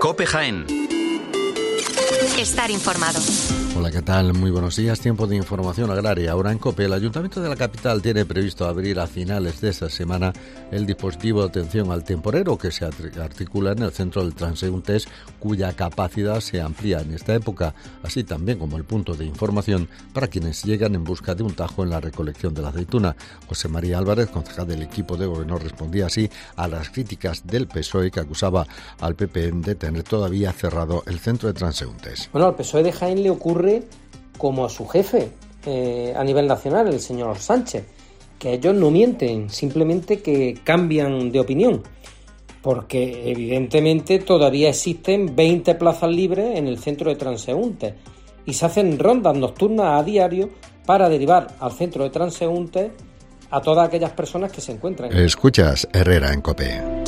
COPE Jaén. Estar informado. Hola, ¿qué tal? Muy buenos días. Tiempo de información agraria. Ahora en COPE, el Ayuntamiento de la capital tiene previsto abrir a finales de esta semana el dispositivo de atención al temporero que se articula en el centro de transeúntes, cuya capacidad se amplía en esta época, así también como el punto de información para quienes llegan en busca de un tajo en la recolección de la aceituna. José María Álvarez, concejal del equipo de gobierno, respondía así a las críticas del PSOE, que acusaba al PP de tener todavía cerrado el centro de transeúntes. Bueno, al PSOE de Jaén le ocurre como a su jefe a nivel nacional, el señor Sánchez, que ellos no mienten, simplemente que cambian de opinión, porque evidentemente todavía existen 20 plazas libres en el centro de transeúntes y se hacen rondas nocturnas a diario para derivar al centro de transeúntes a todas aquellas personas que se encuentran. Escuchas Herrera en COPE.